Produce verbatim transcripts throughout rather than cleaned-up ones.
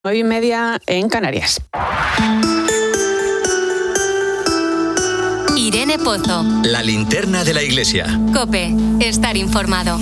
Nueve y media en Canarias. Irene Pozo. La linterna de la iglesia. COPE. Estar informado.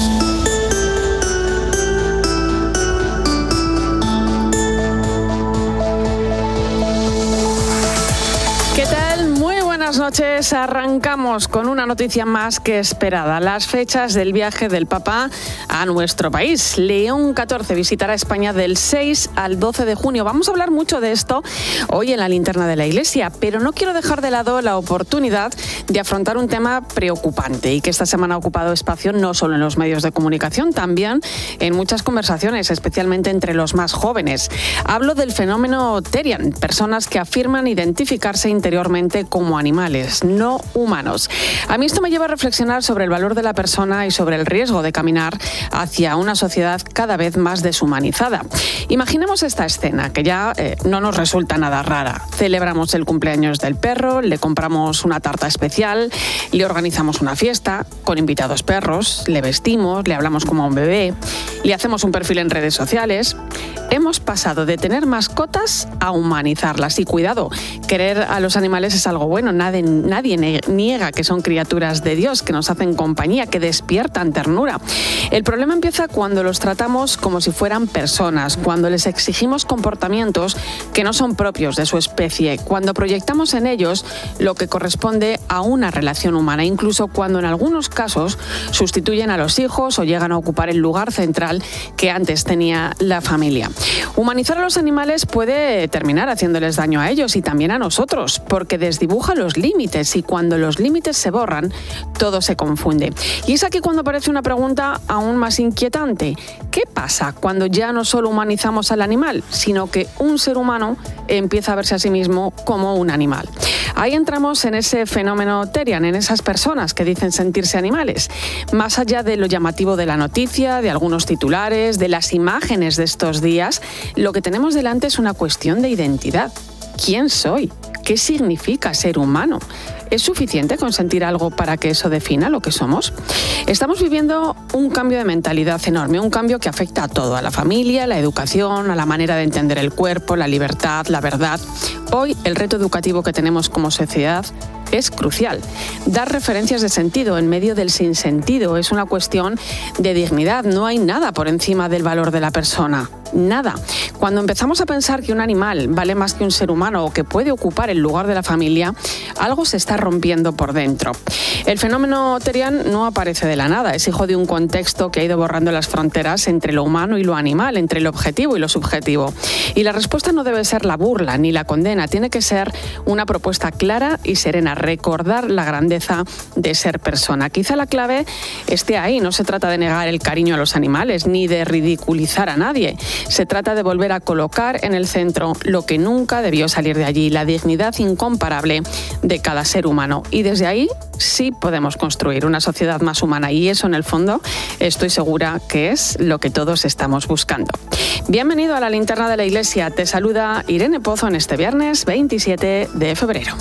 ¿Qué tal? Muy buenas noches. Arrancamos con una noticia más que esperada. Las fechas del viaje del Papa a nuestro país. León catorce visitará España del seis al doce de junio. Vamos a hablar mucho de esto hoy en la linterna de la iglesia, pero no quiero dejar de lado la oportunidad de afrontar un tema preocupante y que esta semana ha ocupado espacio no solo en los medios de comunicación, también en muchas conversaciones, especialmente entre los más jóvenes. Hablo del fenómeno Terian, personas que afirman identificarse interiormente como animales, no humanos. A mí esto me lleva a reflexionar sobre el valor de la persona y sobre el riesgo de caminar hacia una sociedad cada vez más deshumanizada. Imaginemos esta escena, que ya eh, no nos resulta nada rara. Celebramos el cumpleaños del perro, le compramos una tarta especial, le organizamos una fiesta con invitados perros, le vestimos, le hablamos como a un bebé, le hacemos un perfil en redes sociales. Hemos pasado de tener mascotas a humanizarlas. Y cuidado, querer a los animales es algo bueno. Nadie, nadie niega que son criaturas de Dios, que nos hacen compañía, que despiertan ternura. El problema empieza cuando los tratamos como si fueran personas, cuando les exigimos comportamientos que no son propios de su especie, cuando proyectamos en ellos lo que corresponde a una relación humana, incluso cuando en algunos casos sustituyen a los hijos o llegan a ocupar el lugar central que antes tenía la familia. Humanizar a los animales puede terminar haciéndoles daño a ellos y también a nosotros, porque desdibuja los límites y cuando los límites se borran, todo se confunde. Y es aquí cuando aparece una pregunta aún más inquietante. ¿Qué pasa cuando ya no solo humanizamos al animal, sino que un ser humano empieza a verse a sí mismo como un animal? Ahí entramos en ese fenómeno Terian, en esas personas que dicen sentirse animales. Más allá de lo llamativo de la noticia, de algunos titulares, de las imágenes de estos días, lo que tenemos delante es una cuestión de identidad. ¿Quién soy? ¿Qué significa ser humano? ¿Es suficiente con sentir algo para que eso defina lo que somos? Estamos viviendo un cambio de mentalidad enorme, un cambio que afecta a todo, a la familia, a la educación, a la manera de entender el cuerpo, la libertad, la verdad. Hoy el reto educativo que tenemos como sociedad es crucial. Dar referencias de sentido en medio del sinsentido es una cuestión de dignidad. No hay nada por encima del valor de la persona. Nada. Cuando empezamos a pensar que un animal vale más que un ser humano o que puede ocupar el lugar de la familia, algo se está rompiendo por dentro. El fenómeno Terian no aparece de la nada, es hijo de un contexto que ha ido borrando las fronteras entre lo humano y lo animal, entre lo objetivo y lo subjetivo. Y la respuesta no debe ser la burla ni la condena, tiene que ser una propuesta clara y serena, recordar la grandeza de ser persona. Quizá la clave esté ahí, no se trata de negar el cariño a los animales ni de ridiculizar a nadie. Se trata de volver a colocar en el centro lo que nunca debió salir de allí, la dignidad incomparable de cada ser humano. Y desde ahí sí podemos construir una sociedad más humana y eso en el fondo estoy segura que es lo que todos estamos buscando. Bienvenido a la linterna de la iglesia. Te saluda Irene Pozo en este viernes veintisiete de febrero.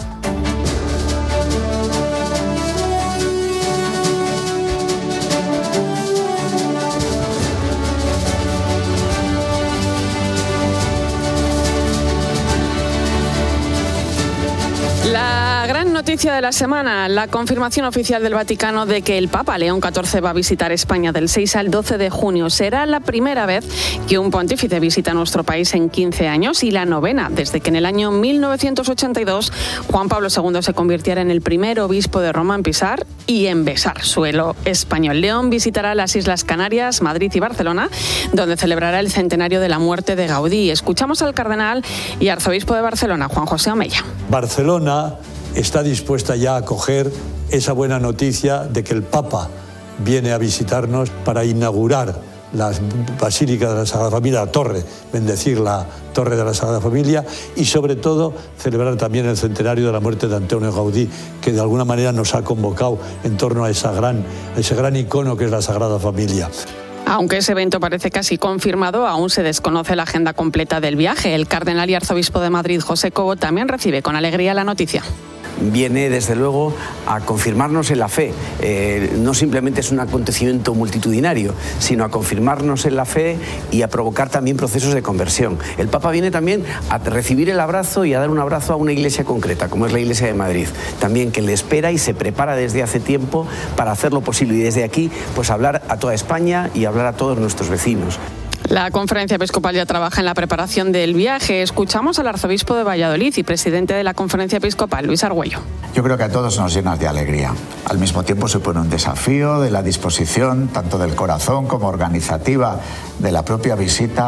La gran noticia de la semana, la confirmación oficial del Vaticano de que el Papa León catorce va a visitar España del seis al doce de junio. Será la primera vez que un pontífice visita nuestro país en quince años y la novena desde que en el año mil novecientos ochenta y dos Juan Pablo segundo se convirtiera en el primer obispo de Roma en pisar y en besar suelo español. León visitará las Islas Canarias, Madrid y Barcelona, donde celebrará el centenario de la muerte de Gaudí. Escuchamos al cardenal y arzobispo de Barcelona, Juan José Omeya. Barcelona está dispuesta ya a acoger esa buena noticia de que el Papa viene a visitarnos para inaugurar la Basílica de la Sagrada Familia, la torre, bendecir la torre de la Sagrada Familia y sobre todo celebrar también el centenario de la muerte de Antonio Gaudí, que de alguna manera nos ha convocado en torno a, esa gran, a ese gran icono que es la Sagrada Familia. Aunque ese evento parece casi confirmado, aún se desconoce la agenda completa del viaje. El cardenal y arzobispo de Madrid, José Cobo, también recibe con alegría la noticia. viene desde luego a confirmarnos en la fe. Eh, no simplemente es un acontecimiento multitudinario, sino a confirmarnos en la fe y a provocar también procesos de conversión. El Papa viene también a recibir el abrazo y a dar un abrazo a una iglesia concreta, como es la Iglesia de Madrid, también que le espera y se prepara desde hace tiempo para hacer lo posible y desde aquí pues hablar a toda España y hablar a todos nuestros vecinos. La Conferencia Episcopal ya trabaja en la preparación del viaje. Escuchamos al arzobispo de Valladolid y presidente de la Conferencia Episcopal, Luis Argüello. Yo creo que a todos nos llena de alegría. Al mismo tiempo supone un desafío de la disposición, tanto del corazón como organizativa, de la propia visita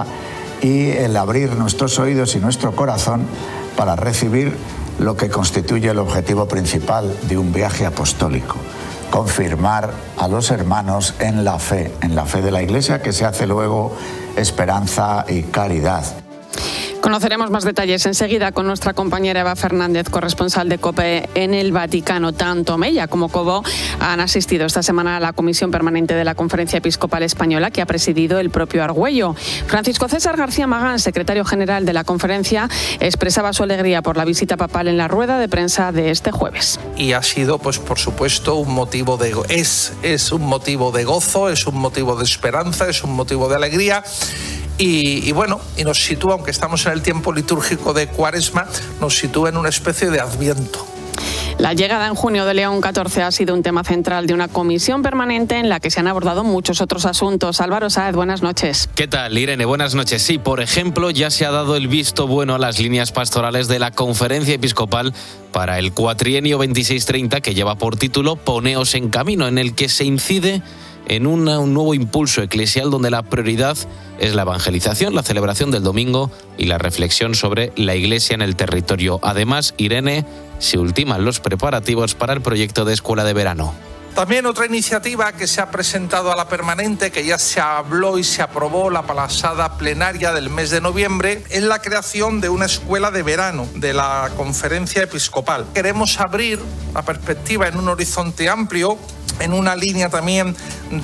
y el abrir nuestros oídos y nuestro corazón para recibir lo que constituye el objetivo principal de un viaje apostólico. Confirmar a los hermanos en la fe, en la fe de la Iglesia, que se hace luego esperanza y caridad. Conoceremos más detalles enseguida con nuestra compañera Eva Fernández, corresponsal de COPE en el Vaticano. Tanto Mella como Cobo han asistido esta semana a la Comisión Permanente de la Conferencia Episcopal Española, que ha presidido el propio Argüello. Francisco César García Magán, secretario general de la conferencia, expresaba su alegría por la visita papal en la rueda de prensa de este jueves. Y ha sido, pues por supuesto, un motivo de es, es un motivo de gozo, es un motivo de esperanza, es un motivo de alegría. Y, y bueno, y nos sitúa, aunque estamos en el tiempo litúrgico de Cuaresma, nos sitúa en una especie de Adviento. La llegada en junio de León catorce ha sido un tema central de una comisión permanente en la que se han abordado muchos otros asuntos. Álvaro Sáez, buenas noches. ¿Qué tal, Irene? Buenas noches. Sí, por ejemplo, ya se ha dado el visto bueno a las líneas pastorales de la Conferencia Episcopal para el cuatrienio veintiséis treinta, que lleva por título Poneos en Camino, en el que se incide en una, un nuevo impulso eclesial donde la prioridad es la evangelización, la celebración del domingo y la reflexión sobre la Iglesia en el territorio. Además, Irene, se ultiman los preparativos para el proyecto de escuela de verano. También otra iniciativa que se ha presentado a la permanente, que ya se habló y se aprobó la pasada plenaria del mes de noviembre, es la creación de una escuela de verano de la Conferencia Episcopal. Queremos abrir la perspectiva en un horizonte amplio, en una línea también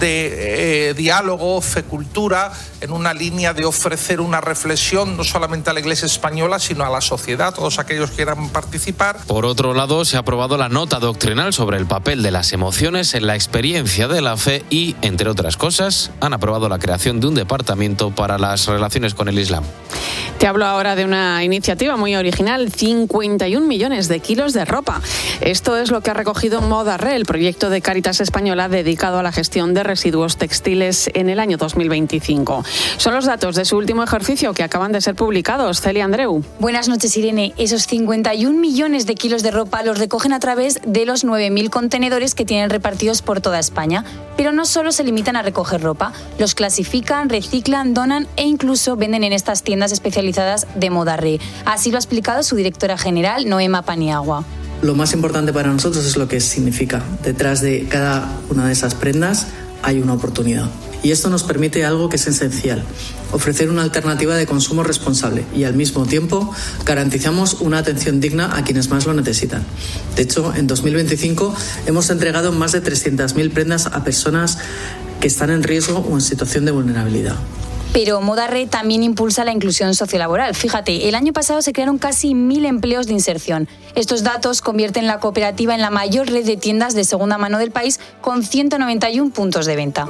de eh, diálogo, fe, cultura, en una línea de ofrecer una reflexión no solamente a la Iglesia española, sino a la sociedad, a todos aquellos que quieran participar. Por otro lado, se ha aprobado la nota doctrinal sobre el papel de las emociones en la experiencia de la fe y, entre otras cosas, han aprobado la creación de un departamento para las relaciones con el Islam. Te hablo ahora de una iniciativa muy original, cincuenta y un millones de kilos de ropa. Esto es lo que ha recogido Modarre, el proyecto de Cáritas Española dedicado a la gestión de residuos textiles en el año dos mil veinticinco. Son los datos de su último ejercicio que acaban de ser publicados. Celia Andreu. Buenas noches, Irene. Esos cincuenta y un millones de kilos de ropa los recogen a través de los nueve mil contenedores que tienen repartidos por toda España. Pero no solo se limitan a recoger ropa, los clasifican, reciclan, donan e incluso venden en estas tiendas especializadas de Modarre. Así lo ha explicado su directora general, Noema Paniagua. Lo más importante para nosotros es lo que significa. Detrás de cada una de esas prendas hay una oportunidad. Y esto nos permite algo que es esencial, ofrecer una alternativa de consumo responsable y al mismo tiempo garantizamos una atención digna a quienes más lo necesitan. De hecho, en dos mil veinticinco hemos entregado más de trescientas mil prendas a personas que están en riesgo o en situación de vulnerabilidad. Pero Modarre también impulsa la inclusión sociolaboral. Fíjate, el año pasado se crearon casi mil empleos de inserción. Estos datos convierten la cooperativa en la mayor red de tiendas de segunda mano del país, con ciento noventa y uno puntos de venta.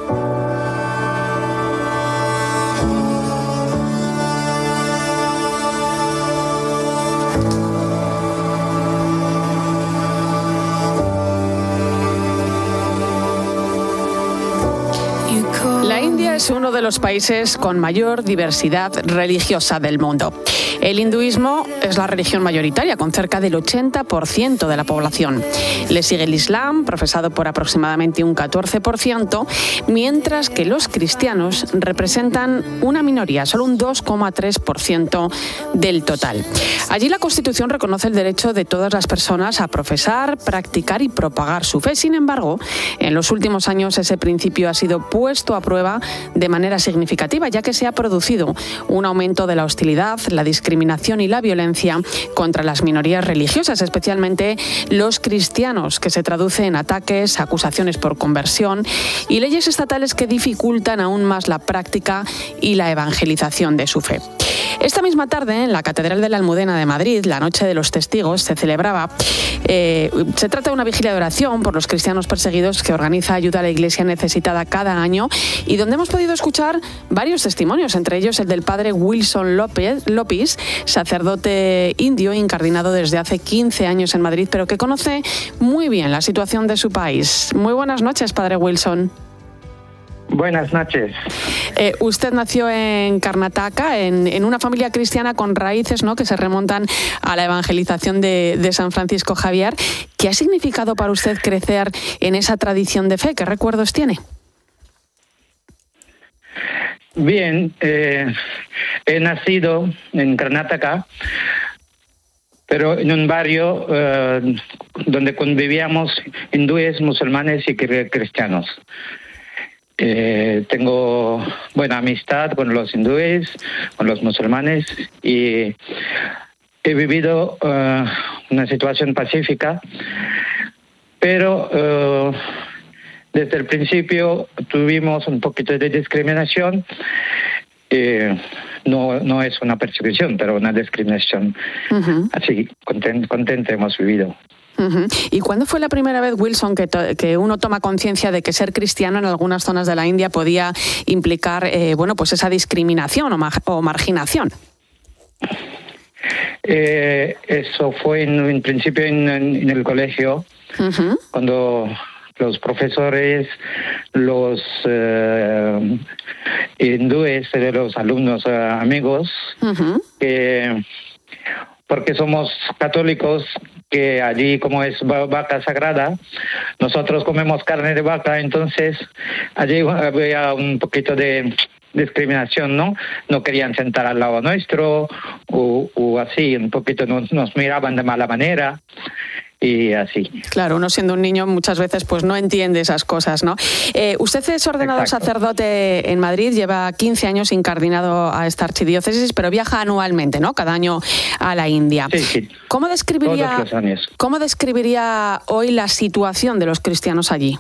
La India es uno de los países con mayor diversidad religiosa del mundo. El hinduismo es la religión mayoritaria, con cerca del ochenta por ciento de la población. Le sigue el Islam, profesado por aproximadamente un catorce por ciento, mientras que los cristianos representan una minoría, solo un dos coma tres por ciento del total. Allí la Constitución reconoce el derecho de todas las personas a profesar, practicar y propagar su fe. Sin embargo, en los últimos años ese principio ha sido puesto a prueba de manera significativa, ya que se ha producido un aumento de la hostilidad, la discriminación y la violencia contra las minorías religiosas, especialmente los cristianos, que se traduce en ataques, acusaciones por conversión y leyes estatales que dificultan aún más la práctica y la evangelización de su fe. Esta misma tarde, en la Catedral de la Almudena de Madrid, la Noche de los Testigos, se celebraba. Eh, se trata de una vigilia de oración por los cristianos perseguidos que organiza Ayuda a la Iglesia Necesitada cada año y donde hemos podido escuchar varios testimonios, entre ellos el del padre Wilson López, López, sacerdote indio incardinado desde hace quince años en Madrid, pero que conoce muy bien la situación de su país. Muy buenas noches, padre Wilson. Buenas noches. Eh, usted nació en Karnataka, en, en una familia cristiana con raíces, ¿no?, que se remontan a la evangelización de, de San Francisco Javier. ¿Qué ha significado para usted crecer en esa tradición de fe? ¿Qué recuerdos tiene? Bien, eh, he nacido en Karnataka, pero en un barrio eh, donde convivíamos hindúes, musulmanes y cristianos. Eh, tengo buena amistad con los hindúes, con los musulmanes y he vivido uh, una situación pacífica, pero uh, desde el principio tuvimos un poquito de discriminación. Eh, no, no es una persecución, pero una discriminación. Uh-huh. Así, content, contento hemos vivido. Uh-huh. ¿Y cuándo fue la primera vez, Wilson, que, to- que uno toma conciencia de que ser cristiano en algunas zonas de la India podía implicar eh, bueno, pues esa discriminación o, ma- o marginación? Eh, eso fue en, en principio en, en el colegio, uh-huh. cuando los profesores, los eh, hindúes, los alumnos eh, amigos, uh-huh. que porque somos católicos, que allí como es vaca sagrada, nosotros comemos carne de vaca, entonces allí había un poquito de discriminación, ¿no? No querían sentar al lado nuestro, o, o así, un poquito nos, nos miraban de mala manera. Y así. Claro, uno siendo un niño muchas veces pues no entiende esas cosas, ¿no? Eh, usted es ordenado Exacto. sacerdote en Madrid, lleva quince años incardinado a esta archidiócesis, pero viaja anualmente, ¿no?, cada año a la India. Sí, sí. ¿Cómo describiría, Todos los años. ¿Cómo describiría hoy la situación de los cristianos allí?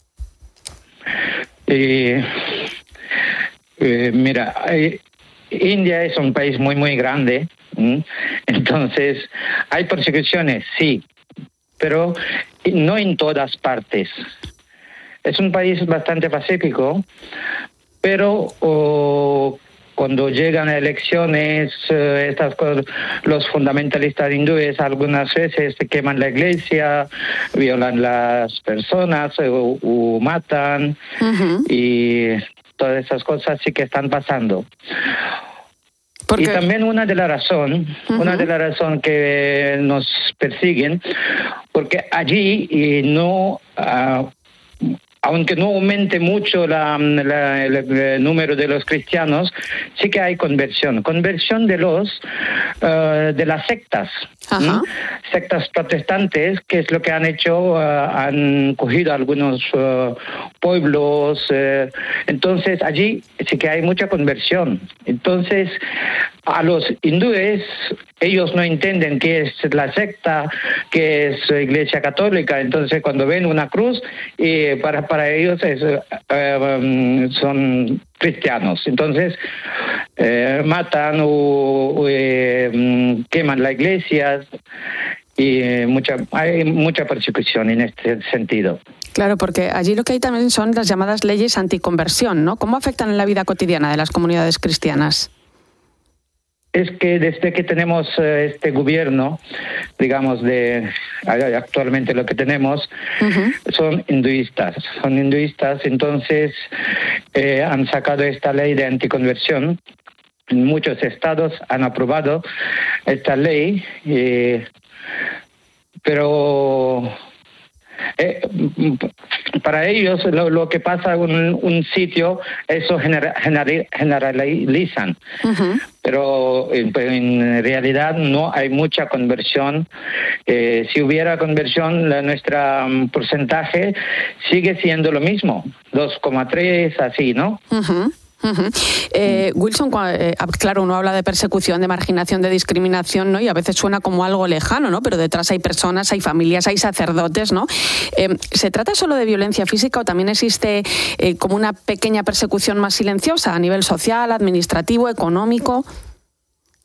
Eh, eh, mira, eh, India es un país muy, muy grande, ¿m? Entonces hay persecuciones, sí, pero no en todas partes. Es un país bastante pacífico, pero oh, cuando llegan a elecciones, eh, estas cosas, los fundamentalistas hindúes algunas veces queman la iglesia, violan las personas o, o matan, uh-huh. y todas esas cosas sí que están pasando. Porque... Y también una de las razones, uh-huh. una de las razones que nos persiguen, porque allí y no, uh, aunque no aumente mucho la, la, el, el número de los cristianos, sí que hay conversión, conversión de los uh, de las sectas, uh-huh. sectas protestantes, que es lo que han hecho, uh, han cogido algunos uh, pueblos, uh, entonces allí sí que hay mucha conversión. Entonces a los hindúes, ellos no entienden qué es la secta, qué es la Iglesia Católica, entonces cuando ven una cruz, y para, para ellos es, uh, um, son cristianos, entonces eh, matan o, o eh, queman la iglesia y eh, mucha, hay mucha persecución en este sentido. Claro, porque allí lo que hay también son las llamadas leyes anticonversión, ¿no? ¿Cómo afectan en la vida cotidiana de las comunidades cristianas? Es que desde que tenemos uh, este gobierno, digamos, de actualmente lo que tenemos, uh-huh. son hinduistas, son hinduistas, entonces eh, han sacado esta ley de anticonversión. En muchos estados han aprobado esta ley, eh, pero eh, para ellos lo, lo que pasa en un, un sitio, eso genera, genera, generalizan. Uh-huh. Pero en realidad no hay mucha conversión. Eh, si hubiera conversión, la, nuestra um, porcentaje sigue siendo lo mismo, dos coma tres, así, ¿no? Uh-huh. Uh-huh. Eh, Wilson, eh, claro, uno habla de persecución, de marginación, de discriminación, ¿no? Y a veces suena como algo lejano, ¿no? Pero detrás hay personas, hay familias, hay sacerdotes, ¿no? Eh, ¿Se trata solo de violencia física o también existe eh, como una pequeña persecución más silenciosa a nivel social, administrativo, económico?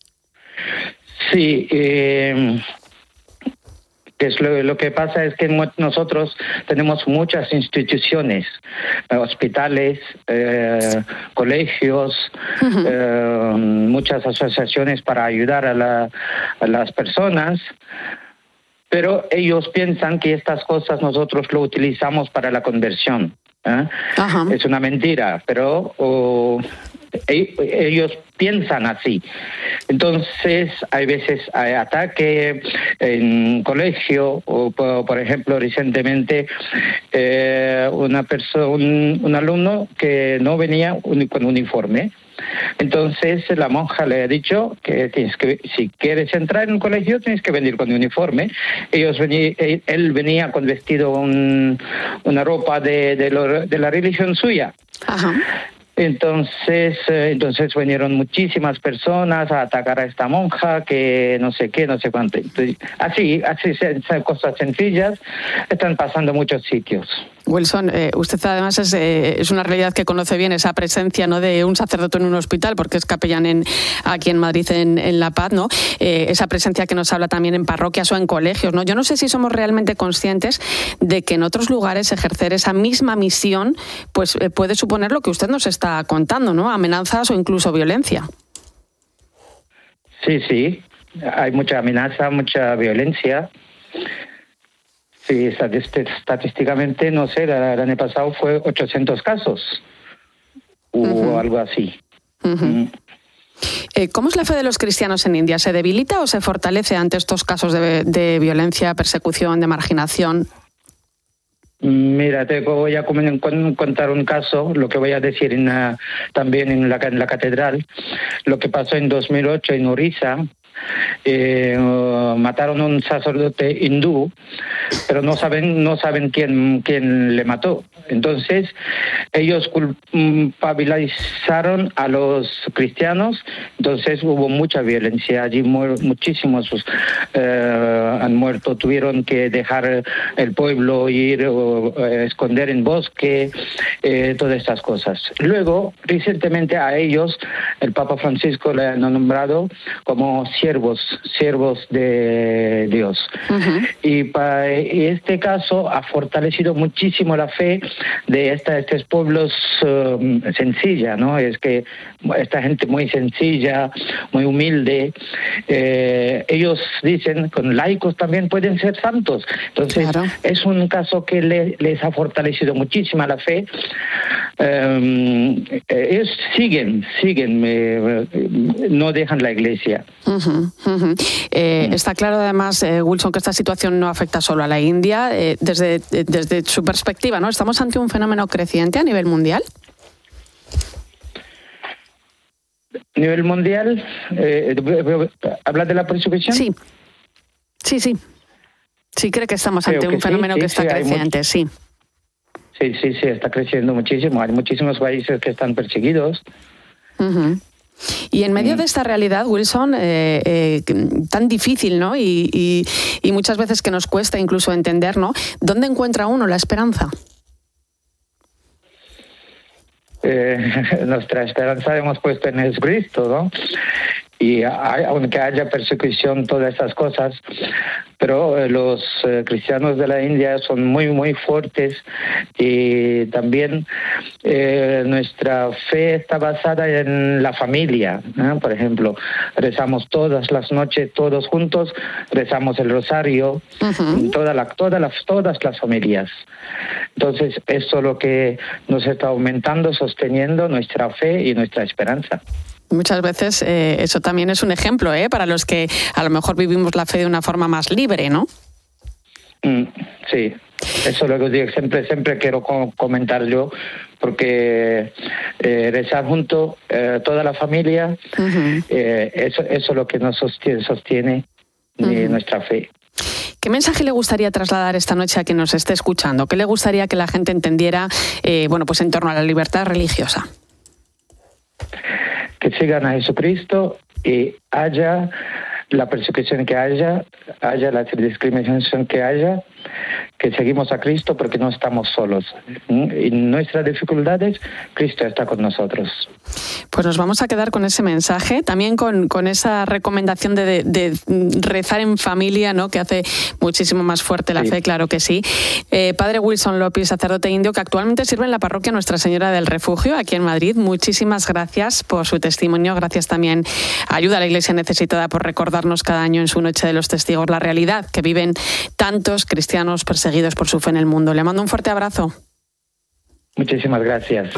Sí, eh, es lo, lo que pasa es que nosotros tenemos muchas instituciones, eh, hospitales, eh, colegios, uh-huh. eh, muchas asociaciones para ayudar a, la, a las personas, pero ellos piensan que estas cosas nosotros lo utilizamos para la conversión. ¿eh? Uh-huh. Es una mentira, pero oh, ellos piensan así. Entonces, hay veces hay ataque en colegio, o por, por ejemplo, recientemente eh, una persona, un, un alumno que no venía un, con uniforme. Entonces la monja le ha dicho que tienes que, si quieres entrar en un colegio, tienes que venir con uniforme. Ellos venía, él venía con vestido un, una ropa de, de, lo, de la religión suya. Ajá. Entonces, eh, entonces vinieron muchísimas personas a atacar a esta monja, que no sé qué, no sé cuánto. Entonces, así, así, cosas sencillas están pasando en muchos sitios. Wilson, eh, usted además es, eh, es una realidad que conoce bien esa presencia, ¿no?, de un sacerdote en un hospital, porque es capellán en, aquí en Madrid, en, en La Paz, ¿no? Eh, esa presencia que nos habla también en parroquias o en colegios, ¿no? Yo no sé si somos realmente conscientes de que en otros lugares ejercer esa misma misión pues eh, puede suponer lo que usted nos está contando, ¿no? Amenazas o incluso violencia. Sí, sí. Hay mucha amenaza, mucha violencia. Sí, estadísticamente, no sé, el año pasado fue ochocientos casos o uh-huh. algo así. Uh-huh. Mm. Eh, ¿Cómo es la fe de los cristianos en India? ¿Se debilita o se fortalece ante estos casos de, de violencia, persecución, de marginación? Mira, te voy a contar un caso, lo que voy a decir en la, también en la, en la catedral, lo que pasó en dos mil ocho en Orissa. Eh, mataron a un sacerdote hindú, pero no saben no saben quién quién le mató. Entonces ellos culpabilizaron a los cristianos. Entonces hubo mucha violencia allí, muchísimos eh, han muerto, tuvieron que dejar el pueblo, ir o eh, esconder en bosque, eh, todas estas cosas. Luego, recientemente a ellos el Papa Francisco le ha nombrado como siervos, siervos de Dios. Uh-huh. Y para este caso ha fortalecido muchísimo la fe de esta, estos pueblos um, sencilla, ¿no? Es que esta gente muy sencilla, muy humilde, eh, ellos dicen, con laicos también pueden ser santos. Entonces, claro, es un caso que le, les ha fortalecido muchísimo la fe. Um, ellos siguen, siguen, eh, no dejan la iglesia. Uh-huh, uh-huh. Eh, uh-huh. Está claro además, eh, Wilson, que esta situación no afecta solo a la India. Eh, desde, eh, desde su perspectiva, ¿no? ¿Estamos ante un fenómeno creciente a nivel mundial? A nivel mundial, eh, ¿hablas de la persecución? Sí, sí, sí. Sí, cree que estamos ante Creo un que fenómeno sí, que sí, está sí, creciente, much- sí. Sí, sí, sí, está creciendo muchísimo. Hay muchísimos países que están perseguidos. Uh-huh. Y en medio de esta realidad, Wilson, eh, eh, tan difícil, ¿no? Y, y, y muchas veces que nos cuesta incluso entender, ¿no? ¿Dónde encuentra uno la esperanza? Eh, nuestra esperanza hemos puesto en Jesucristo, ¿no? Y hay, aunque haya persecución, todas esas cosas, pero eh, los eh, cristianos de la India son muy, muy fuertes, y también eh, nuestra fe está basada en la familia, ¿no? Por ejemplo, rezamos todas las noches, todos juntos, rezamos el rosario, uh-huh. toda la, todas, las, todas las familias. Entonces, eso es lo que nos está aumentando, sosteniendo nuestra fe y nuestra esperanza. Muchas veces eh, eso también es un ejemplo, ¿eh? Para los que a lo mejor vivimos la fe de una forma más libre, ¿no? Mm, sí, eso es lo que digo, siempre, siempre quiero comentar yo, porque eh, rezar junto, eh, toda la familia, uh-huh. eh, eso, eso es lo que nos sostiene, sostiene uh-huh. nuestra fe. ¿Qué mensaje le gustaría trasladar esta noche a quien nos esté escuchando? ¿Qué le gustaría que la gente entendiera, eh, bueno, pues en torno a la libertad religiosa? Que sigan a Jesucristo y haya la persecución que haya, haya la discriminación que haya, que seguimos a Cristo porque no estamos solos. En nuestras dificultades, Cristo está con nosotros. Pues nos vamos a quedar con ese mensaje, también con, con esa recomendación de, de, de rezar en familia, ¿no?, que hace muchísimo más fuerte la sí. fe, claro que sí. Eh, Padre Wilson López, sacerdote indio, que actualmente sirve en la parroquia Nuestra Señora del Refugio, aquí en Madrid. Muchísimas gracias por su testimonio. Gracias también a Ayuda a la Iglesia Necesitada por recordarnos cada año en su Noche de los Testigos la realidad que viven tantos cristianos perseguidos por su fe en el mundo. Le mando un fuerte abrazo. Muchísimas gracias.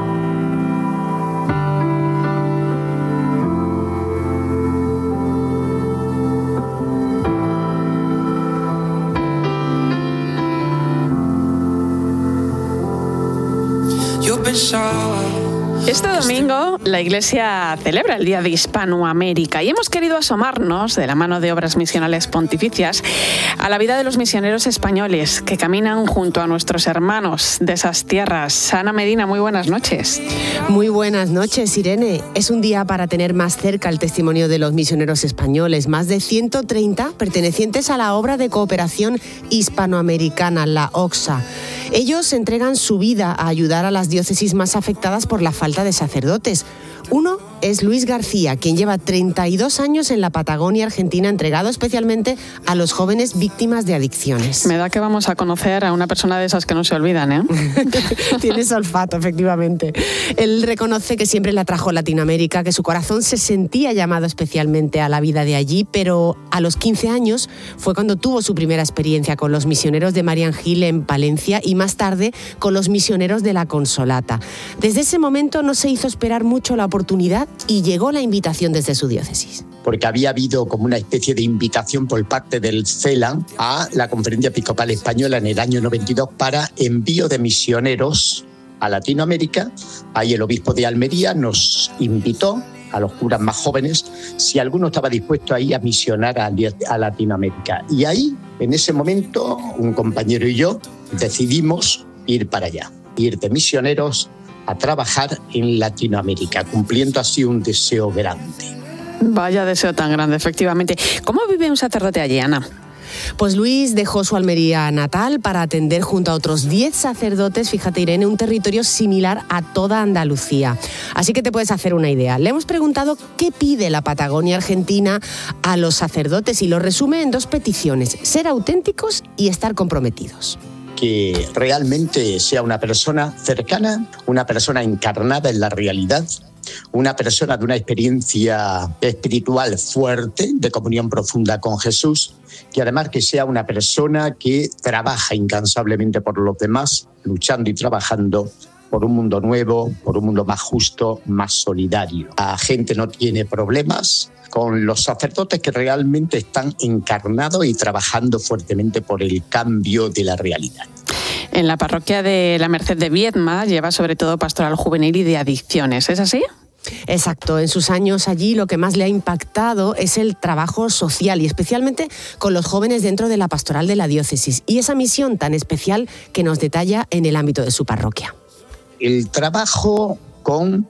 Yo pensaba... Este domingo la Iglesia celebra el Día de Hispanoamérica y hemos querido asomarnos, de la mano de Obras Misionales Pontificias, a la vida de los misioneros españoles que caminan junto a nuestros hermanos de esas tierras. Ana Medina, muy buenas noches. Muy buenas noches, Irene. Es un día para tener más cerca el testimonio de los misioneros españoles, más de ciento treinta pertenecientes a la obra de cooperación hispanoamericana, la O C S A. Ellos entregan su vida a ayudar a las diócesis más afectadas por la falta de sacerdotes. Uno es Luis García, quien lleva treinta y dos años en la Patagonia Argentina, entregado especialmente a los jóvenes víctimas de adicciones. Me da que vamos a conocer a una persona de esas que no se olvidan, ¿eh? Tienes olfato, efectivamente. Él reconoce que siempre le atrajo Latinoamérica, que su corazón se sentía llamado especialmente a la vida de allí, pero a los quince años fue cuando tuvo su primera experiencia con los misioneros de Marian Gil en Palencia y más tarde con los misioneros de la Consolata. Desde ese momento no se hizo esperar mucho la oportunidad y llegó la invitación desde su diócesis. Porque había habido como una especie de invitación por parte del CELA a la Conferencia Episcopal Española en el año noventa y dos para envío de misioneros a Latinoamérica. Ahí el obispo de Almería nos invitó a los curas más jóvenes si alguno estaba dispuesto a ir a misionar a, a Latinoamérica. Y ahí, en ese momento, un compañero y yo decidimos ir para allá, ir de misioneros a trabajar en Latinoamérica, cumpliendo así un deseo grande. Vaya deseo tan grande, efectivamente. ¿Cómo vive un sacerdote allí, Ana? Pues Luis dejó su Almería natal para atender junto a otros diez sacerdotes, fíjate Irene, un territorio similar a toda Andalucía. Así que te puedes hacer una idea. Le hemos preguntado qué pide la Patagonia Argentina a los sacerdotes y lo resume en dos peticiones: ser auténticos y estar comprometidos. Que realmente sea una persona cercana, una persona encarnada en la realidad, una persona de una experiencia espiritual fuerte, de comunión profunda con Jesús, y además que sea una persona que trabaja incansablemente por los demás, luchando y trabajando por un mundo nuevo, por un mundo más justo, más solidario. La gente no tiene problemas con los sacerdotes que realmente están encarnados y trabajando fuertemente por el cambio de la realidad. En la parroquia de la Merced de Viedma lleva sobre todo pastoral juvenil y de adicciones, ¿es así? Exacto, en sus años allí lo que más le ha impactado es el trabajo social y especialmente con los jóvenes dentro de la pastoral de la diócesis y esa misión tan especial que nos detalla en el ámbito de su parroquia. El trabajo con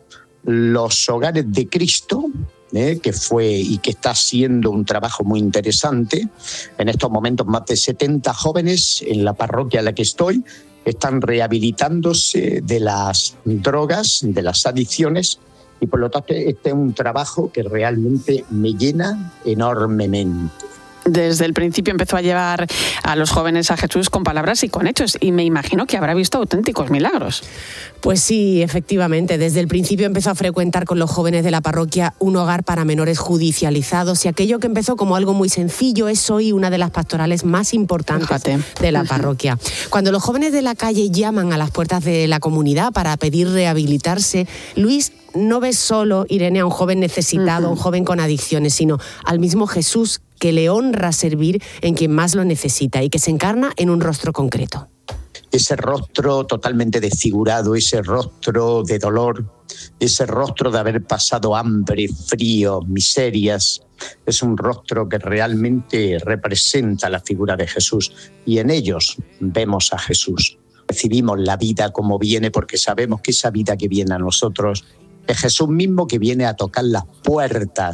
los hogares de Cristo, ¿eh? que fue y que está siendo un trabajo muy interesante. En estos momentos más de setenta jóvenes en la parroquia en la que estoy están rehabilitándose de las drogas, de las adicciones, y por lo tanto este es un trabajo que realmente me llena enormemente. Desde el principio empezó a llevar a los jóvenes a Jesús con palabras y con hechos, y me imagino que habrá visto auténticos milagros. Pues sí, efectivamente. Desde el principio empezó a frecuentar con los jóvenes de la parroquia un hogar para menores judicializados, y aquello que empezó como algo muy sencillo es hoy una de las pastorales más importantes Fíjate. de la parroquia. Cuando los jóvenes de la calle llaman a las puertas de la comunidad para pedir rehabilitarse, Luis no ve solo, Irene, a un joven necesitado, uh-huh. un joven con adicciones, sino al mismo Jesús que le honra servir en quien más lo necesita y que se encarna en un rostro concreto. Ese rostro totalmente desfigurado, ese rostro de dolor, ese rostro de haber pasado hambre, frío, miserias, es un rostro que realmente representa la figura de Jesús y en ellos vemos a Jesús. Recibimos la vida como viene porque sabemos que esa vida que viene a nosotros es Jesús mismo que viene a tocar las puertas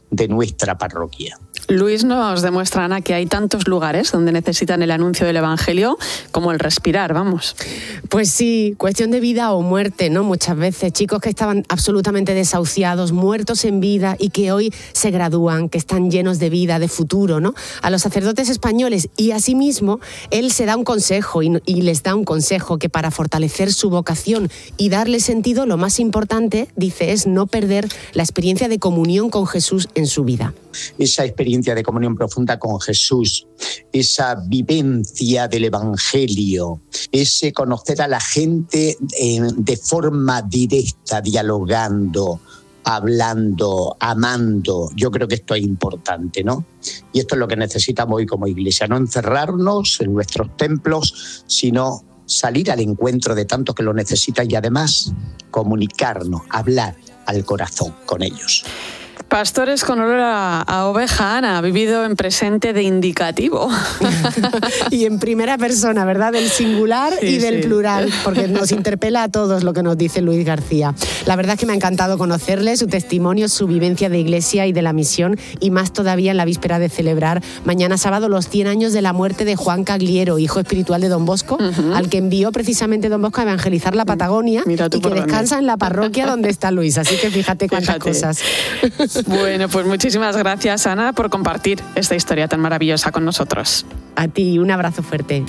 de nuestra parroquia. Luis nos demuestra, Ana, que hay tantos lugares donde necesitan el anuncio del Evangelio como el respirar, vamos. Pues sí, cuestión de vida o muerte, ¿no? Muchas veces chicos que estaban absolutamente desahuciados, muertos en vida y que hoy se gradúan, que están llenos de vida, de futuro, ¿no? A los sacerdotes españoles, y asimismo él se da un consejo y, y les da un consejo que para fortalecer su vocación y darle sentido, lo más importante, dice, es no perder la experiencia de comunión con Jesús en su vida. Esa experiencia de comunión profunda con Jesús, esa vivencia del Evangelio, ese conocer a la gente eh, de forma directa, dialogando, hablando, amando. Yo creo que esto es importante, ¿no? Y esto es lo que necesitamos hoy como Iglesia, no encerrarnos en nuestros templos, sino salir al encuentro de tantos que lo necesitan y además comunicarnos, hablar al corazón con ellos. Pastores con olor a, a oveja, Ana, ha vivido en presente de indicativo. Y en primera persona, ¿verdad? Del singular sí, y del sí. plural, porque nos interpela a todos lo que nos dice Luis García. La verdad es que me ha encantado conocerle, su testimonio, su vivencia de iglesia y de la misión, y más todavía en la víspera de celebrar mañana sábado los cien años de la muerte de Juan Cagliero, hijo espiritual de Don Bosco, uh-huh. al que envió precisamente Don Bosco a evangelizar la Patagonia y que descansa dónde. en la parroquia donde está Luis. Así que fíjate cuántas fíjate. cosas. Bueno, pues muchísimas gracias, Ana, por compartir esta historia tan maravillosa con nosotros. A ti, un abrazo fuerte.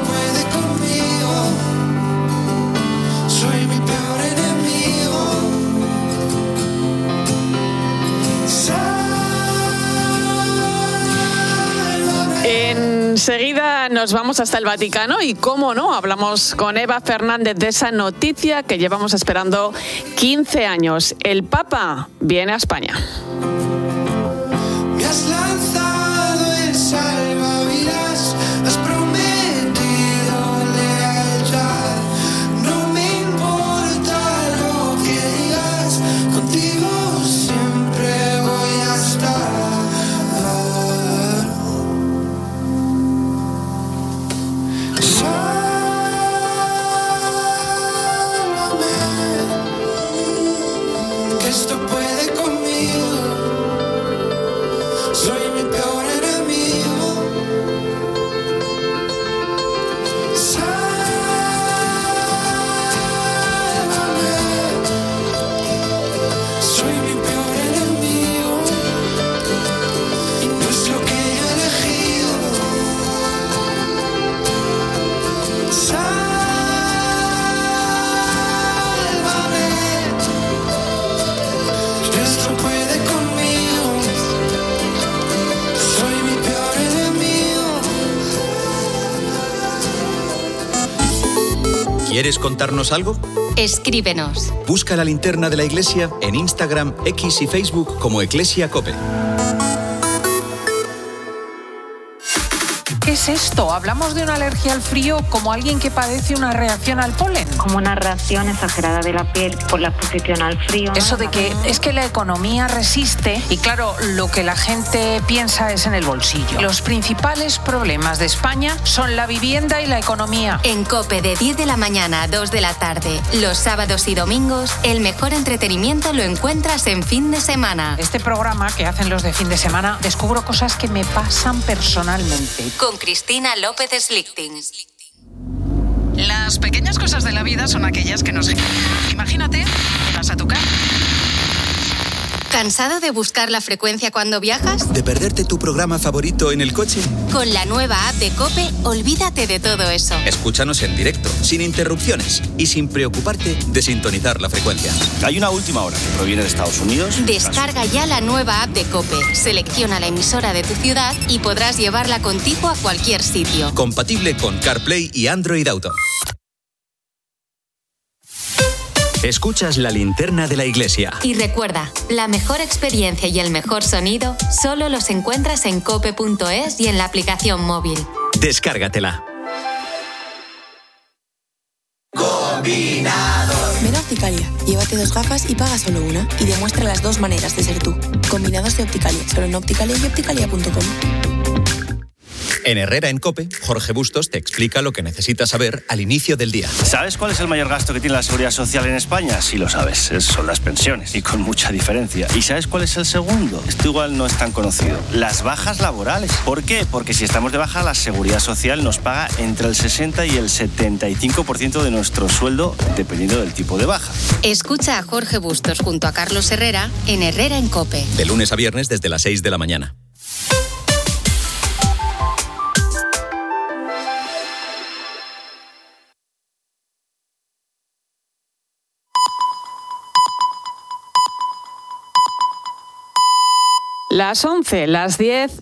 Enseguida nos vamos hasta el Vaticano y, cómo no, hablamos con Eva Fernández de esa noticia que llevamos esperando quince años. El Papa viene a España. Me has lanzado el salvavidas, has prometido lealtad. No me importa lo que digas, contigo siempre voy a estar. Que esto puede conmigo, soy mi peor enemigo. Sálvame, soy mi peor enemigo y no es lo que he elegido. Sálvame. Esto puede conmigo, soy mi peor enemigo. ¿Quieres contarnos algo? Escríbenos. Busca la Linterna de la Iglesia en Instagram, X y Facebook como Eclesia Cope. ¿Qué es esto? ¿Hablamos de una alergia al frío como alguien que padece una reacción al polen? Como una reacción exagerada de la piel por la exposición al frío. Eso de que es que la economía resiste y claro, lo que la gente piensa es en el bolsillo. Los principales problemas de España son la vivienda y la economía. En COPE de diez de la mañana a dos de la tarde, los sábados y domingos, el mejor entretenimiento lo encuentras en fin de semana. Este programa que hacen los de fin de semana, descubro cosas que me pasan personalmente. Con Cristina López Slichting. Las pequeñas cosas de la vida son aquellas que nos... Imagínate, vas a tu casa. ¿Cansado de buscar la frecuencia cuando viajas? ¿De perderte tu programa favorito en el coche? Con la nueva app de COPE, olvídate de todo eso. Escúchanos en directo, sin interrupciones y sin preocuparte de sintonizar la frecuencia. Hay una última hora que proviene de Estados Unidos. Descarga ya la nueva app de COPE, selecciona la emisora de tu ciudad y podrás llevarla contigo a cualquier sitio. Compatible con CarPlay y Android Auto. Escuchas la Linterna de la Iglesia. Y recuerda, la mejor experiencia y el mejor sonido solo los encuentras en cope punto es y en la aplicación móvil. Descárgatela. Combinados. Ven a Opticalia, llévate dos gafas y paga solo una y demuestra las dos maneras de ser tú. Combinados de Opticalia, solo en Opticalia y opticalia punto com. En Herrera en COPE, Jorge Bustos te explica lo que necesitas saber al inicio del día. ¿Sabes cuál es el mayor gasto que tiene la Seguridad Social en España? Sí lo sabes, es- son las pensiones, y con mucha diferencia. ¿Y sabes cuál es el segundo? Esto igual no es tan conocido. Las bajas laborales. ¿Por qué? Porque si estamos de baja, la Seguridad Social nos paga entre el sesenta y el setenta y cinco por ciento de nuestro sueldo, dependiendo del tipo de baja. Escucha a Jorge Bustos junto a Carlos Herrera en Herrera en COPE. De lunes a viernes desde las seis de la mañana. Las once, las diez